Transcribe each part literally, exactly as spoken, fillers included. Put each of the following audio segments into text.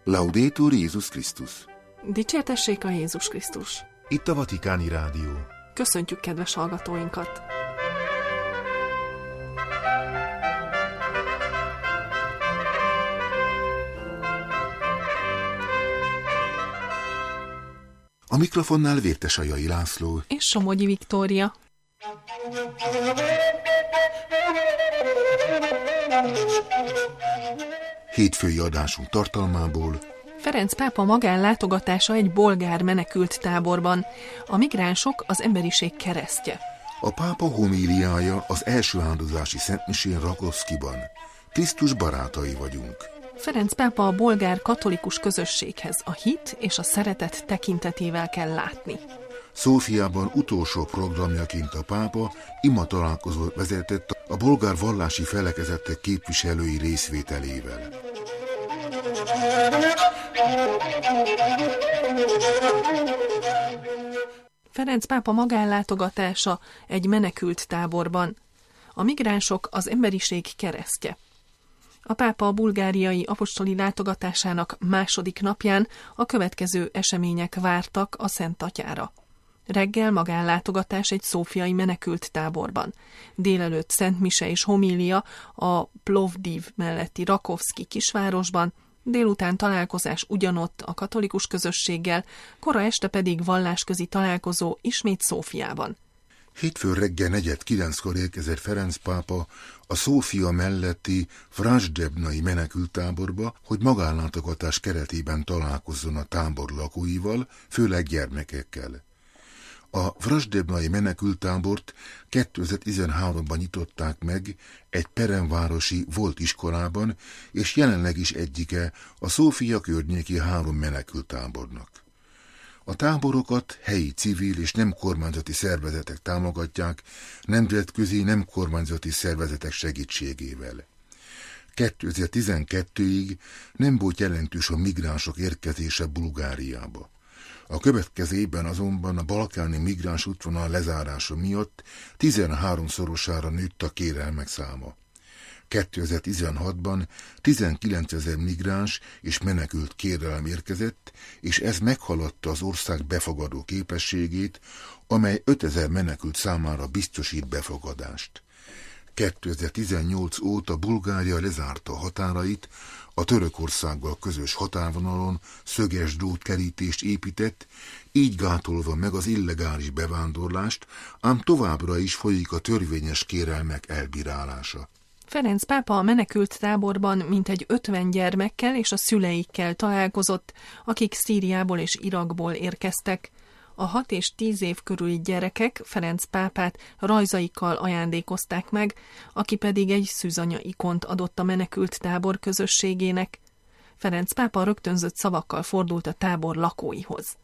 Laudetur Jézus Krisztus. Dicsértessék a Jézus Krisztus. Itt a Vatikáni Rádió. Köszöntjük kedves hallgatóinkat! A mikrofonnál Vértesajai László és Somogyi Viktória. Hétfői adásunk tartalmából: Ferenc pápa magánlátogatása egy bolgár menekült táborban. A migránsok az emberiség keresztje. A pápa homíliája az első áldozási szentmisén Rakovszkiban. Krisztus barátai vagyunk. Ferenc pápa a bolgár katolikus közösséghez a hit és a szeretet tekintetével kell látni. Szófiában utolsó programjaként a pápa ima találkozót vezetett a bolgár vallási felekezetek képviselői részvételével. Ferenc pápa magánlátogatása egy menekült táborban. A migránsok az emberiség keresztje. A pápa a bulgáriai apostoli látogatásának második napján a következő események vártak a Szent Atyára. Reggel magánlátogatás egy szófiai menekült táborban. Délelőtt Szent Mise és homília a Plovdiv melletti Rakovszki kisvárosban, délután találkozás ugyanott a katolikus közösséggel, kora este pedig vallásközi találkozó ismét Szófiában. Hétfő reggel negyed kilenckor érkezett Ferenc pápa a Szófia melletti Vrasdebnai menekülttáborba, hogy magánlátogatás keretében találkozzon a tábor lakóival, főleg gyermekekkel. A Vrasdebnai menekülttábort kétezer-tizenháromban nyitották meg egy peremvárosi volt iskolában, és jelenleg is egyike a Szófia környéki három menekülttábornak. A táborokat helyi civil és nem kormányzati szervezetek támogatják, nemzetközi nem kormányzati szervezetek segítségével. kétezer-tizenkettőig nem volt jelentős a migránsok érkezése Bulgáriába. A következő évben azonban a balkáni migráns útvonal lezárása miatt tizenháromszorosára nőtt a kérelmek száma. kétezer-tizenhatban tizenkilencezer migráns és menekült kérelem érkezett, és ez meghaladta az ország befogadó képességét, amely ötezer menekült számára biztosít befogadást. kétezer-tizennyolc óta Bulgária lezárta a határait, a Törökországgal közös határvonalon szöges drótkerítést épített, így gátolva meg az illegális bevándorlást, ám továbbra is folyik a törvényes kérelmek elbírálása. Ferenc pápa a menekült táborban mintegy ötven gyermekkel és a szüleikkel találkozott, akik Szíriából és Irakból érkeztek. A hat és tíz év körüli gyerekek Ferenc pápát rajzaikkal ajándékozták meg, aki pedig egy szűzanya ikont adott a menekült tábor közösségének. Ferenc pápa rögtönzött szavakkal fordult a tábor lakóihoz.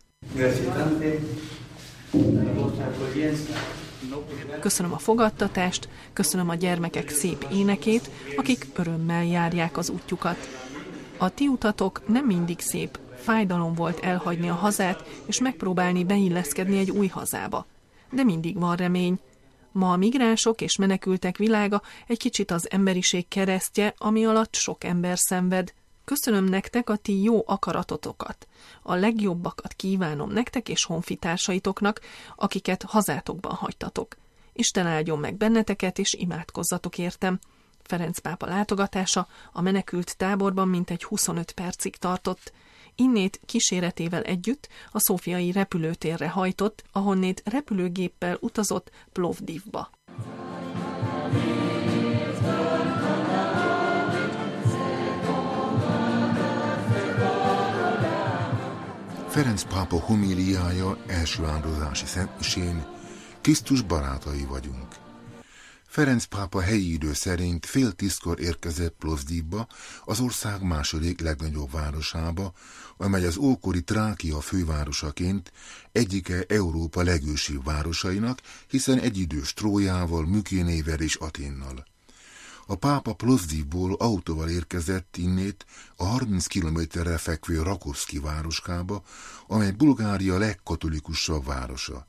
Köszönöm a fogadtatást, köszönöm a gyermekek szép énekét, akik örömmel járják az útjukat. A ti utatok nem mindig szép, fájdalom volt elhagyni a hazát, és megpróbálni beilleszkedni egy új hazába. De mindig van remény. Ma a migránsok és menekültek világa egy kicsit az emberiség keresztje, ami alatt sok ember szenved. Köszönöm nektek a ti jó akaratotokat. A legjobbakat kívánom nektek és honfitársaitoknak, akiket hazátokban hagytatok. Isten áldjon meg benneteket, és imádkozzatok értem. Ferenc pápa látogatása a menekült táborban mintegy huszonöt percig tartott. Innét kíséretével együtt a szófiai repülőtérre hajtott, ahonnét repülőgéppel utazott Plovdivba. Ferenc pápa homíliája első áldozási szentmisén: Krisztus barátai vagyunk. Ferenc pápa helyi idő szerint fél tízkor érkezett Plovdivba, az ország második legnagyobb városába, amely az ókori Trákia fővárosaként egyike Európa legősibb városainak, hiszen egyidős Trójával, Mükénével és Athénnal. A pápa Plovdivból autóval érkezett innét a harminc kilométerre fekvő Rakovszki városkába, amely Bulgária legkatolikusabb városa.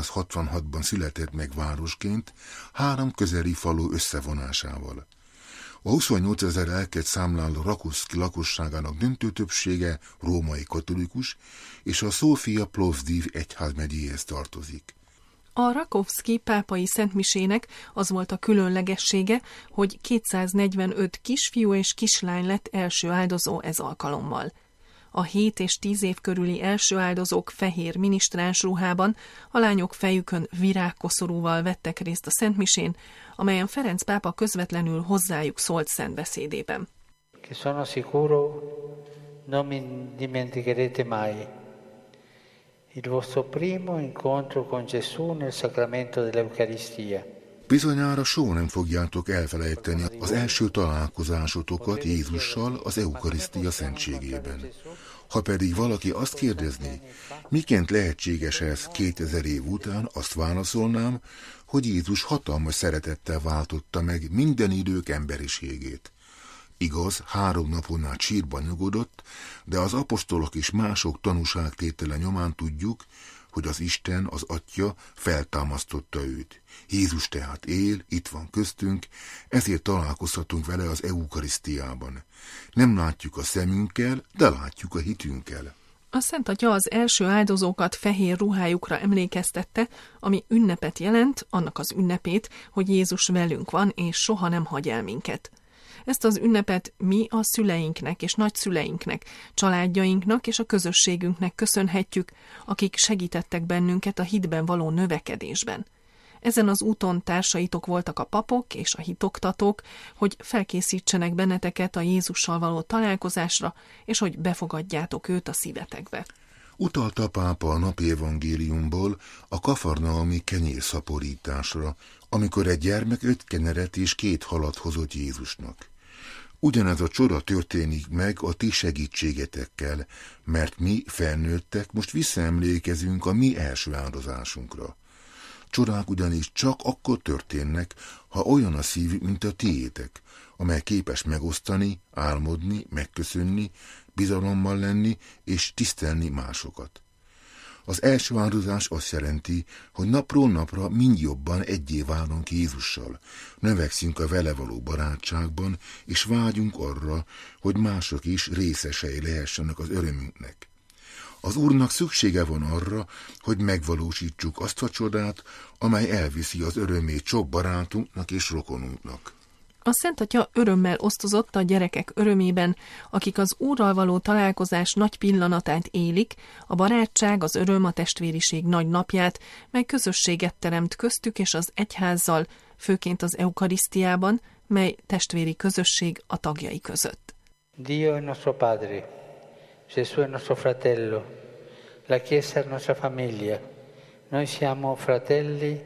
ezerkilencszázhatvanhatban született meg városként, három közeli falu összevonásával. A huszonnyolcezer lelket számláló Rakovszki lakosságának döntő többsége római katolikus, és a Szófia Plovdiv egyházmegyéhez tartozik. A Rakovszki pápai szentmisének az volt a különlegessége, hogy kétszáznegyvenöt kisfiú és kislány lett első áldozó ez alkalommal. A hét és tíz év körüli első áldozók fehér minisztráns ruhában, a lányok fejükön virágkoszorúval vettek részt a szentmisén, amelyen Ferenc pápa közvetlenül hozzájuk szólt szentbeszédében. Che sono sicuro non mi dimenticherete mai il vostro primo incontro con Gesù nel sacramento dell'Eucaristia. Bizonyára soha nem fogjátok elfelejteni az első találkozásotokat Jézussal az Eukarisztia szentségében. Ha pedig valaki azt kérdezné, miként lehetséges ez kétezer év után, azt válaszolnám, hogy Jézus hatalmas szeretettel váltotta meg minden idők emberiségét. Igaz, három napon át sírban nyugodott, de az apostolok és mások tanúságtétele nyomán tudjuk, hogy az Isten, az Atya feltámasztotta őt. Jézus tehát él, itt van köztünk, ezért találkozhatunk vele az Eukarisztiában. Nem látjuk a szemünkkel, de látjuk a hitünkkel. A Szent Atya az első áldozókat fehér ruhájukra emlékeztette, ami ünnepet jelent, annak az ünnepét, hogy Jézus velünk van, és soha nem hagy el minket. Ezt az ünnepet mi a szüleinknek és nagyszüleinknek, családjainknak és a közösségünknek köszönhetjük, akik segítettek bennünket a hitben való növekedésben. Ezen az úton társaitok voltak a papok és a hitoktatók, hogy felkészítsenek benneteket a Jézussal való találkozásra, és hogy befogadjátok őt a szívetekbe. Utalta a pápa a napi evangéliumból a kafarnaumi kenyérszaporításra, amikor egy gyermek öt kenyeret és két halat hozott Jézusnak. Ugyanez a csoda történik meg a ti segítségetekkel, mert mi felnőttek most visszaemlékezünk a mi első áldozásunkra. Csodák ugyanis csak akkor történnek, ha olyan a szív, mint a tiétek, amely képes megosztani, álmodni, megköszönni, bizalommal lenni és tisztelni másokat. Az első áldozás azt jelenti, hogy napról napra mind jobban egyé válunk Jézussal, növekszünk a vele való barátságban, és vágyunk arra, hogy mások is részesei lehessenek az örömünknek. Az Úrnak szüksége van arra, hogy megvalósítsuk azt a csodát, amely elviszi az örömét sok barátunknak és rokonunknak. A Szent Atya örömmel osztozott a gyerekek örömében, akik az Úrral való találkozás nagy pillanatát élik, a barátság, az öröm, a testvériség nagy napját, mely közösséget teremt köztük és az egyházzal, főként az Eukarisztiában, mely testvéri közösség a tagjai között. Dio è nostro Padre, Gesù è nostro fratello, la Chiesa è nostra famiglia, noi siamo fratelli,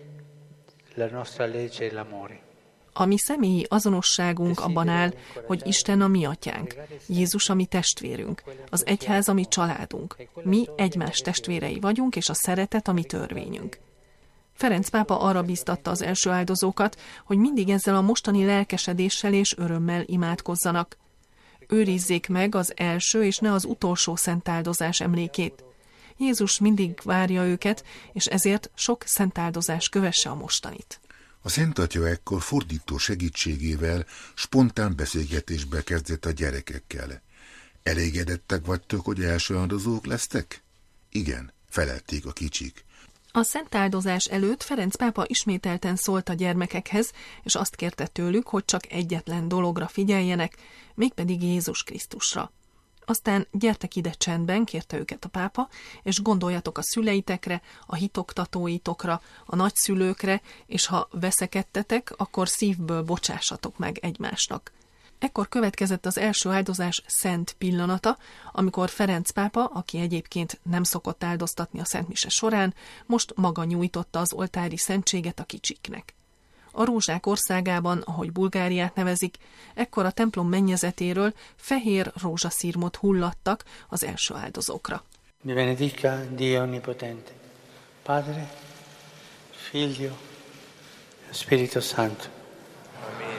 la nostra legge è l'amore. A mi személyi azonosságunk abban áll, hogy Isten a mi atyánk, Jézus a mi testvérünk, az egyház a mi családunk. Mi egymás testvérei vagyunk, és a szeretet a mi törvényünk. Ferenc pápa arra bíztatta az első áldozókat, hogy mindig ezzel a mostani lelkesedéssel és örömmel imádkozzanak. Őrizzék meg az első és ne az utolsó szentáldozás emlékét. Jézus mindig várja őket, és ezért sok szentáldozás kövesse a mostanit. A Szent Atya ekkor fordító segítségével spontán beszélgetésbe kezdett a gyerekekkel. Elégedettek vagytok, hogy első áldozók lesztek? Igen, felették a kicsik. A szentáldozás előtt Ferenc pápa ismételten szólt a gyermekekhez, és azt kérte tőlük, hogy csak egyetlen dologra figyeljenek, mégpedig Jézus Krisztusra. Aztán gyertek ide csendben, kérte őket a pápa, és gondoljatok a szüleitekre, a hitoktatóitokra, a nagyszülőkre, és ha veszekedtetek, akkor szívből bocsássatok meg egymásnak. Ekkor következett az első áldozás szent pillanata, amikor Ferenc pápa, aki egyébként nem szokott áldoztatni a szentmise során, most maga nyújtotta az oltári szentséget a kicsiknek. A rózsák országában, ahogy Bulgáriát nevezik, ekkor a templom mennyezetéről fehér rózsaszírmot hullattak az első áldozókra. Mi benedica Dio Onnipotente, Padre, Figlio, Spirito Santo. Amen.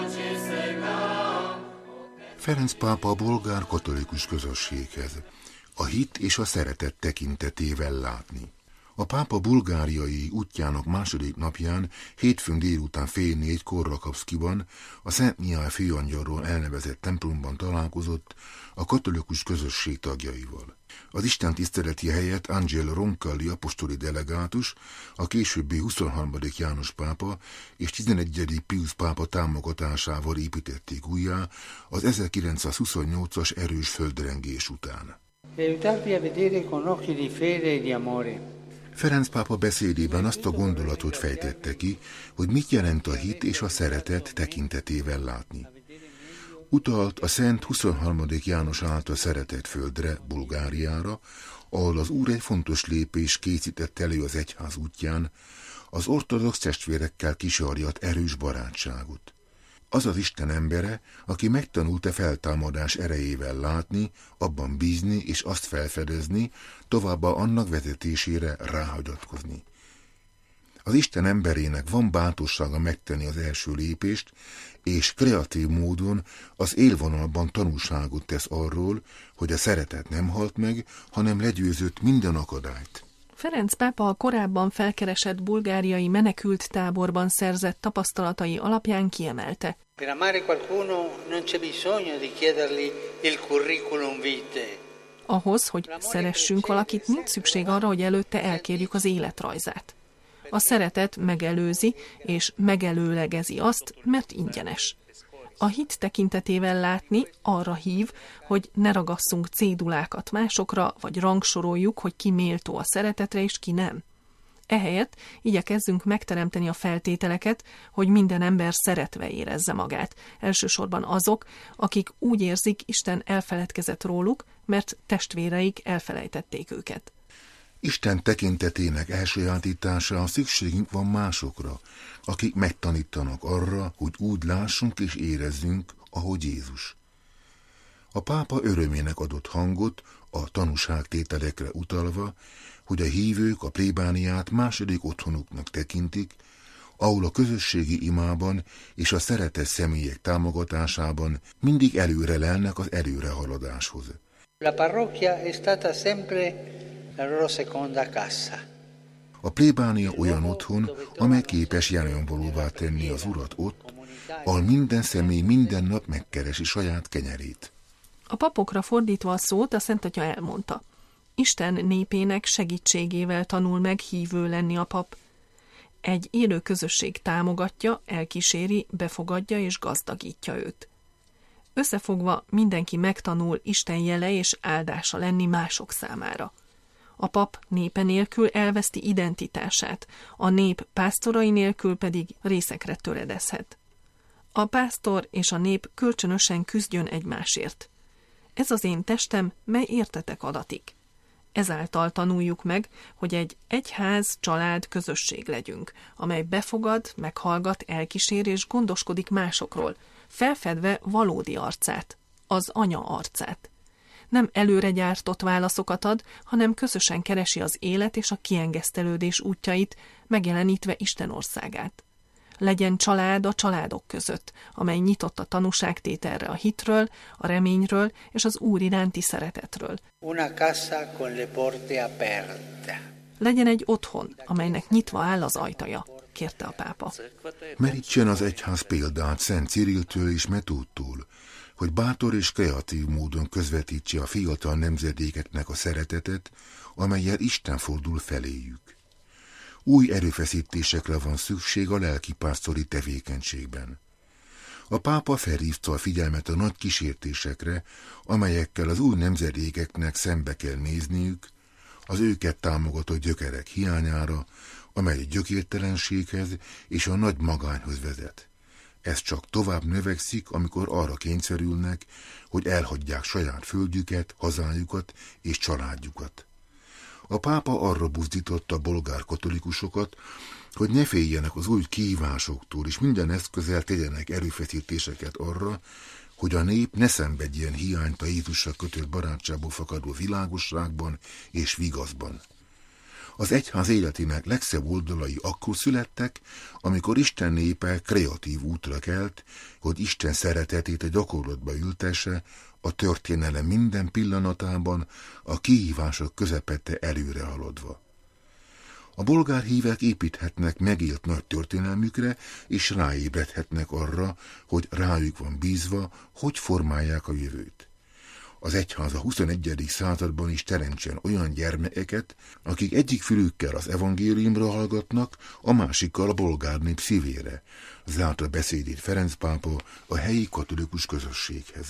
Ferenc pápa a bolgár katolikus közösséghez. a hit és a szeretet tekintetével látni. A pápa bulgáriai útjának második napján, hétfőn délután fél négykor Rakowskiban, a Szent Mihály főangyalról elnevezett templomban találkozott a katolikus közösség tagjaival. Az Isten tiszteleti helyet Angelo Roncalli apostoli delegátus, a későbbi huszonharmadik János pápa és tizenegyedik Piusz pápa támogatásával építették újjá az ezerkilencszázhuszonnyolcas erős földrengés után. Ferenc pápa beszédében azt a gondolatot fejtette ki, hogy mit jelent a hit és a szeretet tekintetével látni. Utalt a Szent huszonharmadik János által szeretett földre, Bulgáriára, ahol az Úr egy fontos lépés készített elő az egyház útján, az ortodox testvérekkel kisarjat erős barátságot. Az az Isten embere, aki megtanult-e feltámadás erejével látni, abban bízni és azt felfedezni, továbbá annak vezetésére ráhagyatkozni. Az Isten emberének van bátorsága megtenni az első lépést, és kreatív módon az élvonalban tanúságot tesz arról, hogy a szeretet nem halt meg, hanem legyőzött minden akadályt. Ferenc pápa a korábban felkeresett bulgáriai menekült táborban szerzett tapasztalatai alapján kiemelte. Per amare qualcuno non c'è bisogno di chiedergli il curriculum vitae. Ahhoz, hogy szeressünk valakit, nincs szükség arra, hogy előtte elkérjük az életrajzát. A szeretet megelőzi és megelőlegezi azt, mert ingyenes. A hit tekintetével látni arra hív, hogy ne ragasszunk cédulákat másokra, vagy rangsoroljuk, hogy ki méltó a szeretetre és ki nem. Ehelyett igyekezzünk megteremteni a feltételeket, hogy minden ember szeretve érezze magát. Elsősorban azok, akik úgy érzik, Isten elfeledkezett róluk, mert testvéreik elfelejtették őket. Isten tekintetének elsajátítására szükségünk van másokra, akik megtanítanak arra, hogy úgy lássunk és érezzünk, ahogy Jézus. A pápa örömének adott hangot a tanúságtételekre utalva, hogy a hívők a plébániát második otthonuknak tekintik, ahol a közösségi imában és a szeretett személyek támogatásában mindig előre lelnek az előrehaladáshoz. La parrocchia è stata sempre la loro seconda casa. A plébánia olyan otthon, amely képes jelenvalóvá tenni az Urat ott, ahol minden személy minden nap megkeresi saját kenyerét. A papokra fordítva a szót, a Szent Atya elmondta. Isten népének segítségével tanul meg hívő lenni a pap. Egy élő közösség támogatja, elkíséri, befogadja és gazdagítja őt. Összefogva mindenki megtanul Isten jele és áldása lenni mások számára. A pap népe nélkül elveszti identitását, a nép pásztorai nélkül pedig részekre töredezhet. A pásztor és a nép kölcsönösen küzdjön egymásért. Ez az én testem, mely értetek adatik. Ezáltal tanuljuk meg, hogy egy egyház, család, közösség legyünk, amely befogad, meghallgat, elkísér és gondoskodik másokról, felfedve valódi arcát, az anya arcát. Nem előre gyártott válaszokat ad, hanem közösen keresi az élet és a kiengesztelődés útjait, megjelenítve Isten országát. Legyen család a családok között, amely nyitott a tanúságtételre a hitről, a reményről és az Úr iránti szeretetről. Una casa con le porte aperte. Legyen egy otthon, amelynek nyitva áll az ajtaja, kérte a pápa. Merítsen az egyház példát Szent Ciriltől és Metódtól, hogy bátor és kreatív módon közvetítse a fiatal nemzedékeknek a szeretetet, amellyel Isten fordul feléjük. Új erőfeszítésekre van szükség a lelkipásztori tevékenységben. A pápa felhívta a figyelmet a nagy kísértésekre, amelyekkel az új nemzedékeknek szembe kell nézniük, az őket támogató gyökerek hiányára, amely gyökértelenséghez és a nagy magányhoz vezet. Ez csak tovább növekszik, amikor arra kényszerülnek, hogy elhagyják saját földjüket, hazájukat és családjukat. A pápa arra buzdította a bolgár katolikusokat, hogy ne féljenek az új kihívásoktól, és minden eszközzel tegyenek erőfeszítéseket arra, hogy a nép ne szenvedjen hiányt a Jézussal kötött barátságból fakadó világosságban és vigaszban. Az egyház életének legszebb oldalai akkor születtek, amikor Isten népe kreatív útra kelt, hogy Isten szeretetét a gyakorlatba ültesse a történelem minden pillanatában, a kihívások közepette előre haladva. A bolgár hívek építhetnek megélt nagy történelmükre, és ráébredhetnek arra, hogy rájuk van bízva, hogy formálják a jövőt. Az egyház a huszonegyedik században is teremtsen olyan gyermekeket, akik egyik fülükkel az evangéliumra hallgatnak, a másikkal a bolgár nép szívére, zárta beszédét Ferenc pápa a helyi katolikus közösséghez.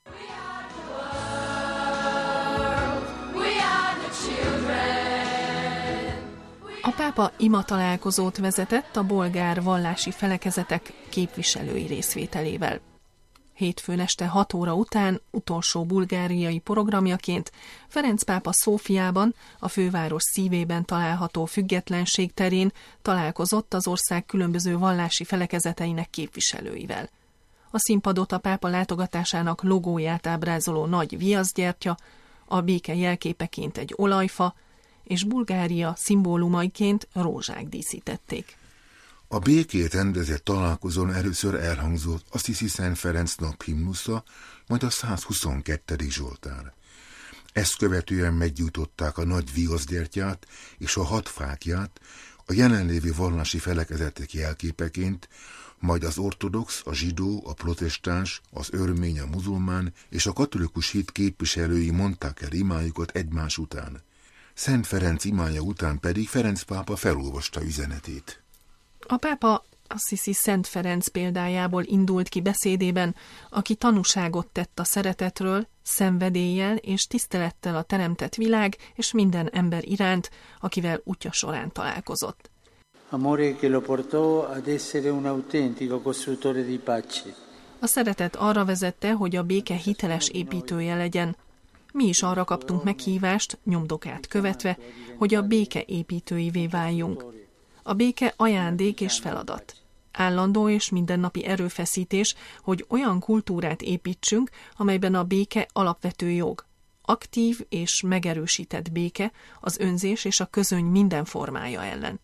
A pápa ima találkozót vezetett a bolgár vallási felekezetek képviselői részvételével. Hétfőn este hat óra után, utolsó bulgáriai programjaként Ferenc pápa Szófiában, a főváros szívében található Függetlenség terén találkozott az ország különböző vallási felekezeteinek képviselőivel. A színpadot a pápa látogatásának logóját ábrázoló nagy viaszgyertya, a béke jelképeként egy olajfa, és Bulgária szimbólumaiként rózsák díszítették. A békét rendezett találkozón először elhangzott Assisi Szent Ferenc naphimnusza, majd a százhuszonkettő Zsoltár. Ezt követően meggyújtották a nagy viaszgyertyát és a hat fáklyát a jelenlévő vallási felekezetek jelképeként, majd az ortodox, a zsidó, a protestáns, az örmény, a muzulmán és a katolikus hit képviselői mondták el imájukat egymás után. Szent Ferenc imája után pedig Ferenc pápa felolvasta üzenetét. A pápa Assisi Szent Ferenc példájából indult ki beszédében, aki tanúságot tett a szeretetről, szenvedéllyel és tisztelettel a teremtett világ és minden ember iránt, akivel útja során találkozott. Amore che lo portò ad essere un autentico costruttore di pace. A szeretet arra vezette, hogy a béke hiteles építője legyen. Mi is arra kaptunk meghívást, nyomdokát követve, hogy a béke építőivé váljunk. A béke ajándék és feladat. Állandó és mindennapi erőfeszítés, hogy olyan kultúrát építsünk, amelyben a béke alapvető jog. Aktív és megerősített béke az önzés és a közöny minden formája ellen.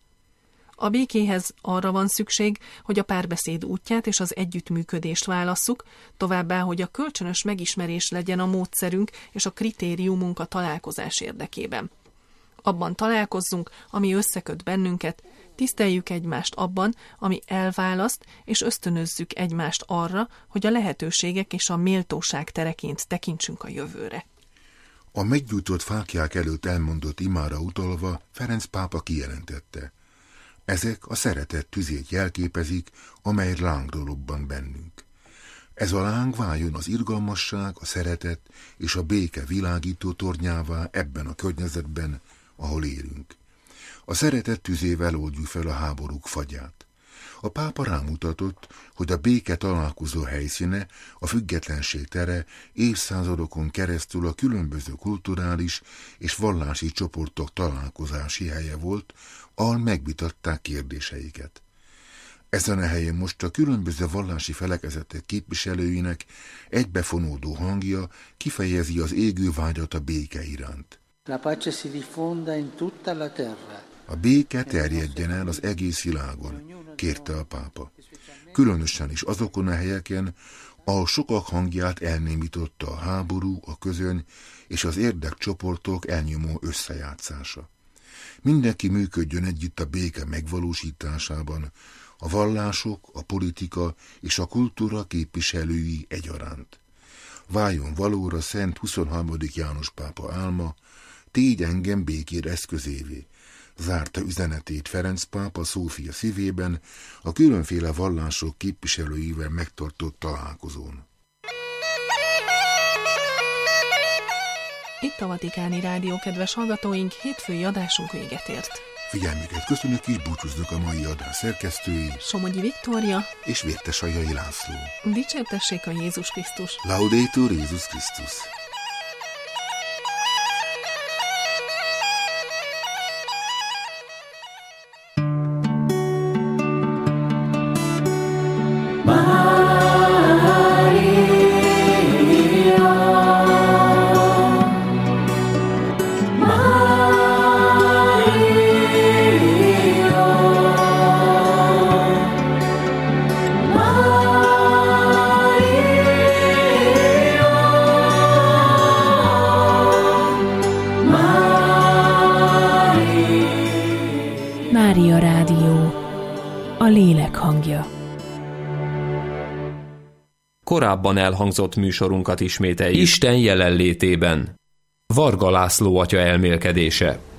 A békéhez arra van szükség, hogy a párbeszéd útját és az együttműködést válasszuk, továbbá, hogy a kölcsönös megismerés legyen a módszerünk és a kritériumunk a találkozás érdekében. Abban találkozzunk, ami összeköt bennünket, tiszteljük egymást abban, ami elválaszt, és ösztönözzük egymást arra, hogy a lehetőségek és a méltóság tereként tekintsünk a jövőre. A meggyújtott fáklyák előtt elmondott imára utalva Ferenc pápa kijelentette: ezek a szeretet tüzét jelképezik, amely lángra robban bennünk. Ez a láng váljon az irgalmasság, a szeretet és a béke világító tornyává ebben a környezetben, ahol élünk. A szeretet tüzével oldjuk fel a háborúk fagyát. A pápa rámutatott, hogy a béke találkozó helyszíne, a függetlenség tere évszázadokon keresztül a különböző kulturális és vallási csoportok találkozási helye volt, ahol megvitatták kérdéseiket. Ezen a helyen most a különböző vallási felekezetek képviselőinek egybefonódó hangja kifejezi az égő vágyat a béke iránt. La pace si diffonda in tutta la terra. A béke terjedjen el az egész világon, kérte a pápa. Különösen is azokon a helyeken, ahol sokak hangját elnémította a háború, a közöny és az érdekcsoportok elnyomó összejátszása. Mindenki működjön együtt a béke megvalósításában, a vallások, a politika és a kultúra képviselői egyaránt. Váljon valóra Szent huszonharmadik János pápa álma, tégy engem békér eszközévé, zárta üzenetét Ferenc pápa Szófia szívében a különféle vallások képviselőivel megtartott találkozón. Itt a Vatikáni Rádió, kedves hallgatóink, hétfői adásunk véget ért. Figyelmüket köszönjük és búcsúznak a mai adás szerkesztői Somogyi Viktória és Vértesajai László. Dicsértessék a Jézus Krisztus! Laudetur Jézus Krisztus! Mária Rádió, a lélek hangja. Korábban elhangzott műsorunkat ismételjük. Isten jelenlétében. Varga László atya elmélkedése.